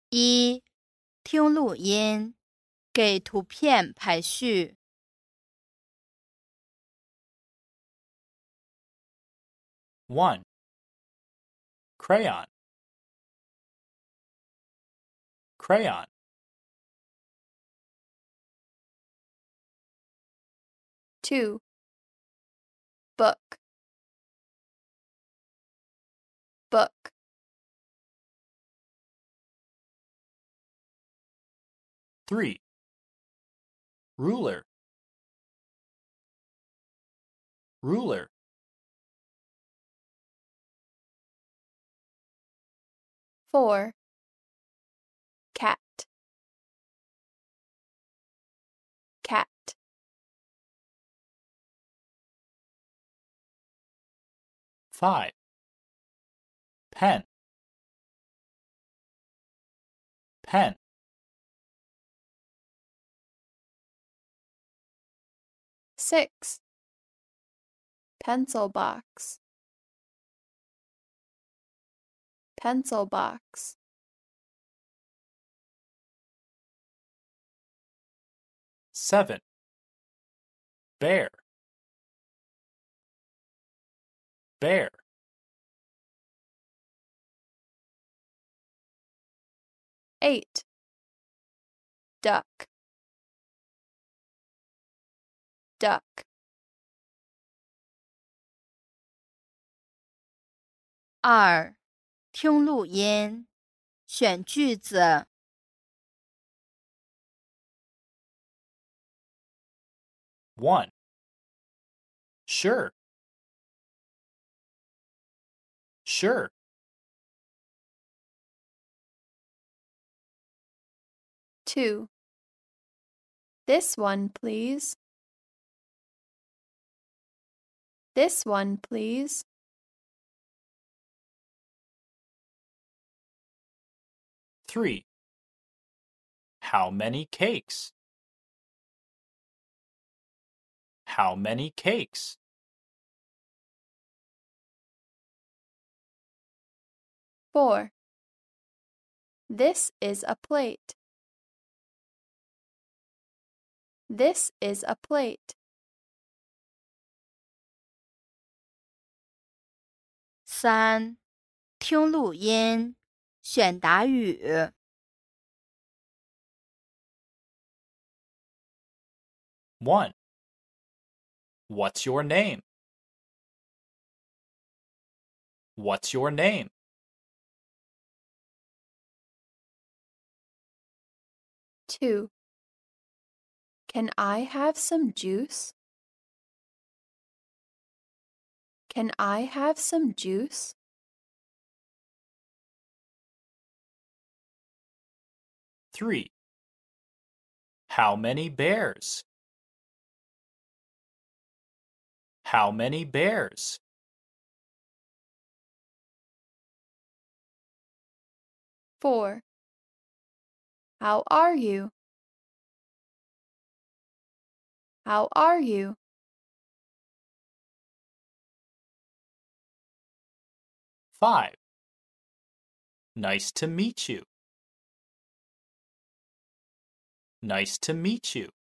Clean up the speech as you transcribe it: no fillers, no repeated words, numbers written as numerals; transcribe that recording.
一、听录音，给图片排序。 1. Crayon. Crayon. 2. Book. Book. 3. Ruler. Ruler. 4. Cat. Cat. 5. Pen. Pen. 6. Pencil box. Pencil box. 7. Bear. Bear. 8. Duck. Duck. 二、听录音，选句子。 1. Sure. Sure. 2. This one, please. This one, please. 3. How many cakes? How many cakes? 4. This is a plate. This is a plate. 三、听录音，选答语。 1. What's your name? What's your name? 2. Can I have some juice? Can I have some juice? 3. How many bears? How many bears? 4. How are you? How are you? 5. Nice to meet you. Nice to meet you.